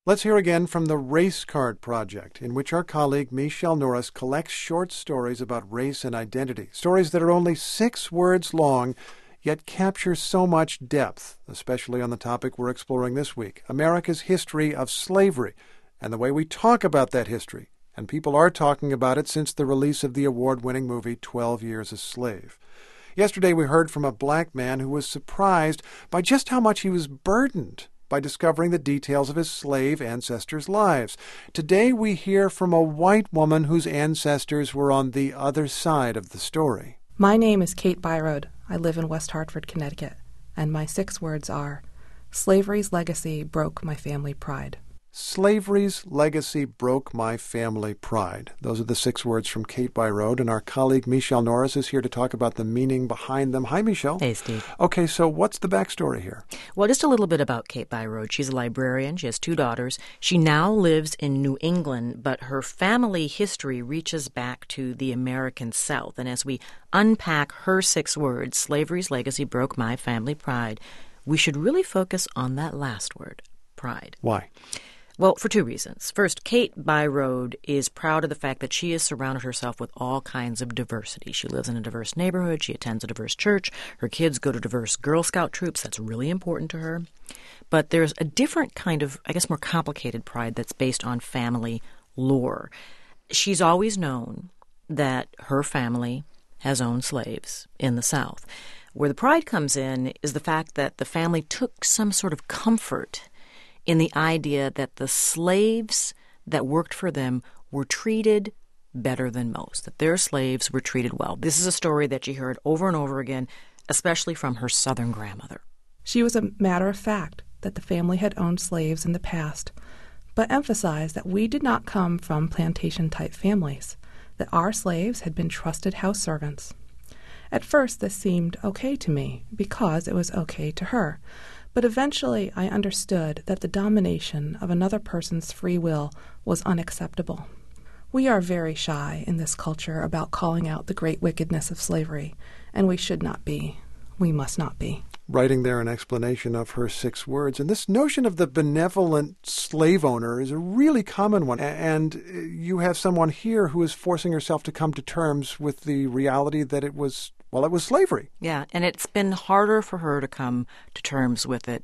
Let's hear again from the Race Card Project, in which our colleague Michelle Norris collects short stories about race and identity. Stories that are only 6 words long, yet capture so much depth, especially on the topic we're exploring this week, America's history of slavery, and the way we talk about that history. And people are talking about it since the release of the award-winning movie 12 Years a Slave. Yesterday we heard from a black man who was surprised by just how much he was burdened by discovering the details of his slave ancestors' lives. Today we hear from a white woman whose ancestors were on the other side of the story. My name is Kate Byrode. I live in West Hartford, Connecticut, and my 6 words are, slavery's legacy broke my family pride. Slavery's legacy broke my family pride. Those are the 6 words from Kate Byrode, and our colleague Michelle Norris is here to talk about the meaning behind them. Hi, Michelle. Hey, Steve. Okay, so what's the backstory here? Well, just a little bit about Kate Byrode. She's a librarian. She has 2 daughters. She now lives in New England, but her family history reaches back to the American South. And as we unpack her 6 words, slavery's legacy broke my family pride, we should really focus on that last word, pride. Why? Well, for 2 reasons. First, Kate Byrode is proud of the fact that she has surrounded herself with all kinds of diversity. She lives in a diverse neighborhood. She attends a diverse church. Her kids go to diverse Girl Scout troops. That's really important to her. But there's a different kind of, I guess, more complicated pride that's based on family lore. She's always known that her family has owned slaves in the South. Where the pride comes in is the fact that the family took some sort of comfort in the idea that the slaves that worked for them were treated better than most, that their slaves were treated well. This is a story that she heard over and over again, especially from her Southern grandmother. She was a matter of fact that the family had owned slaves in the past, but emphasized that we did not come from plantation-type families, that our slaves had been trusted house servants. At first, this seemed okay to me because it was okay to her. But eventually I understood that the domination of another person's free will was unacceptable. We are very shy in this culture about calling out the great wickedness of slavery, and we should not be. We must not be. Writing there an explanation of her 6 words. And this notion of the benevolent slave owner is a really common one. And you have someone here who is forcing herself to come to terms with the reality that it was slavery. Yeah, and it's been harder for her to come to terms with it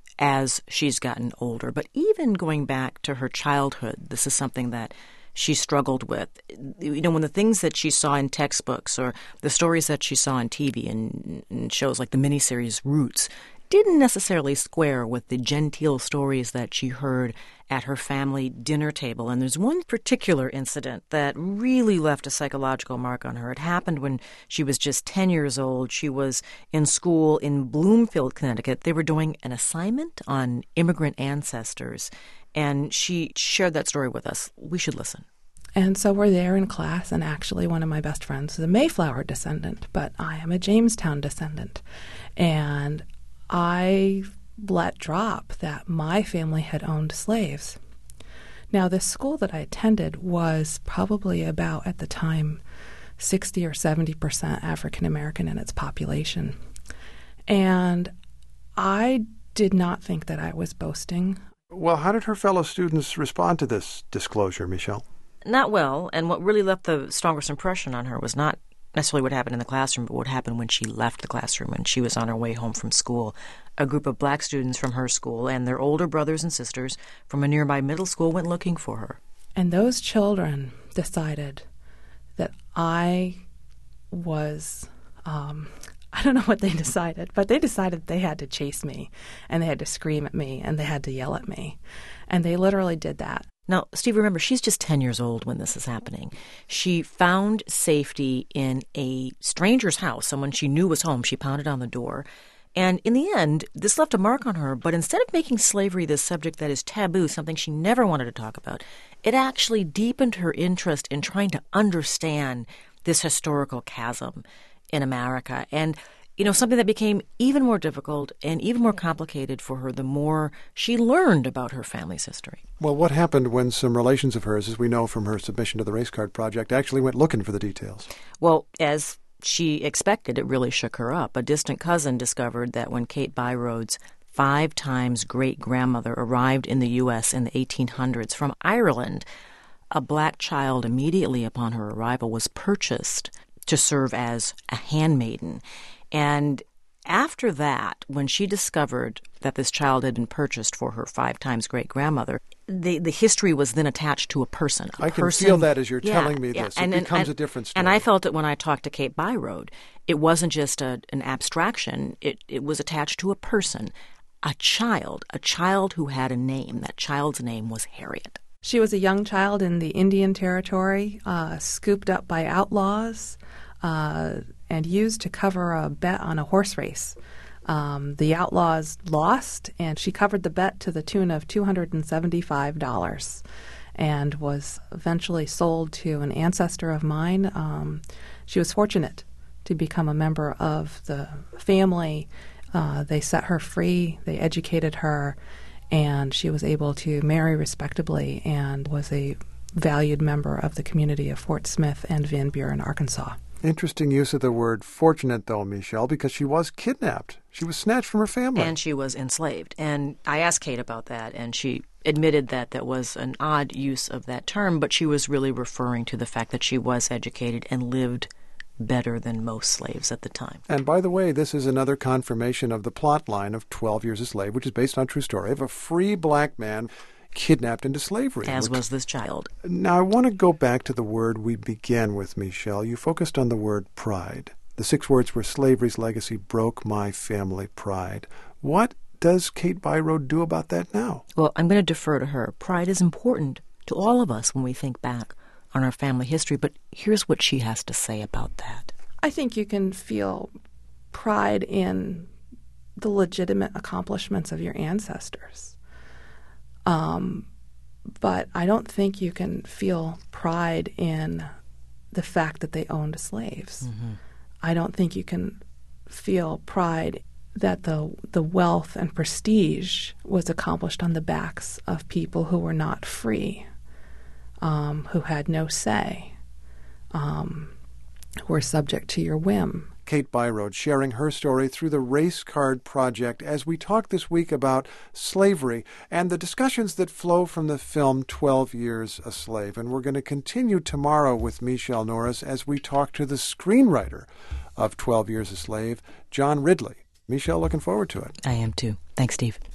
as she's gotten older. But even going back to her childhood, this is something that she struggled with. You know, when the things that she saw in textbooks or the stories that she saw on TV and shows like the miniseries Roots didn't necessarily square with the genteel stories that she heard at her family dinner table. And there's one particular incident that really left a psychological mark on her. It happened when she was just 10 years old. She was in school in Bloomfield, Connecticut. They were doing an assignment on immigrant ancestors, and she shared that story with us. We should listen. And so we're there in class, and actually one of my best friends is a Mayflower descendant, but I am a Jamestown descendant. And I let drop that my family had owned slaves. Now, this school that I attended was probably about, at the time, 60 or 70% African American in its population. And I did not think that I was boasting. Well, how did her fellow students respond to this disclosure, Michelle? Not well, and what really left the strongest impression on her was not necessarily what happened in the classroom, but what happened when she left the classroom and she was on her way home from school. A group of black students from her school and their older brothers and sisters from a nearby middle school went looking for her. And those children decided that I was, I don't know what they decided, but they decided they had to chase me, and they had to scream at me, and they had to yell at me. And they literally did that. Now, Steve, remember, she's just 10 years old when this is happening. She found safety in a stranger's house, someone she knew was home. She pounded on the door. And in the end, this left a mark on her. But instead of making slavery this subject that is taboo, something she never wanted to talk about, it actually deepened her interest in trying to understand this historical chasm in America. And you know, something that became even more difficult and even more complicated for her the more she learned about her family's history. Well, what happened when some relations of hers, as we know from her submission to the Race Card Project, actually went looking for the details? Well, as she expected, it really shook her up. A distant cousin discovered that when Kate Byrode's 5 times great-grandmother arrived in the U.S. in the 1800s from Ireland. A black child immediately upon her arrival was purchased to serve as a handmaiden. And after that, when she discovered that this child had been purchased for her 5 times great-grandmother, the history was then attached to a person. I can feel that as you're telling me this. It becomes a different story. And I felt it when I talked to Kate Byrode. It wasn't just an abstraction. It was attached to a person, a child who had a name. That child's name was Harriet. She was a young child in the Indian Territory, scooped up by outlaws, and used to cover a bet on a horse race. The outlaws lost, and she covered the bet to the tune of $275 and was eventually sold to an ancestor of mine. She was fortunate to become a member of the family. They set her free, they educated her, and she was able to marry respectably and was a valued member of the community of Fort Smith and Van Buren, Arkansas. Interesting use of the word fortunate, though, Michelle, because she was kidnapped. She was snatched from her family. And she was enslaved. And I asked Kate about that, and she admitted that that was an odd use of that term, but she was really referring to the fact that she was educated and lived better than most slaves at the time. And by the way, this is another confirmation of the plot line of 12 Years a Slave, which is based on a true story of a free black man kidnapped into slavery. As was this child. Now, I want to go back to the word we began with, Michelle. You focused on the word pride. The 6 words were slavery's legacy broke my family pride. What does Kate Byrode do about that now? Well, I'm going to defer to her. Pride is important to all of us when we think back on our family history, but here's what she has to say about that. I think you can feel pride in the legitimate accomplishments of your ancestors. But I don't think you can feel pride in the fact that they owned slaves. Mm-hmm. I don't think you can feel pride that the wealth and prestige was accomplished on the backs of people who were not free, who had no say, who were subject to your whim. Kate Byrode sharing her story through the Race Card Project as we talk this week about slavery and the discussions that flow from the film 12 Years a Slave. And we're going to continue tomorrow with Michelle Norris as we talk to the screenwriter of 12 Years a Slave, John Ridley. Michelle, looking forward to it. I am too. Thanks, Steve.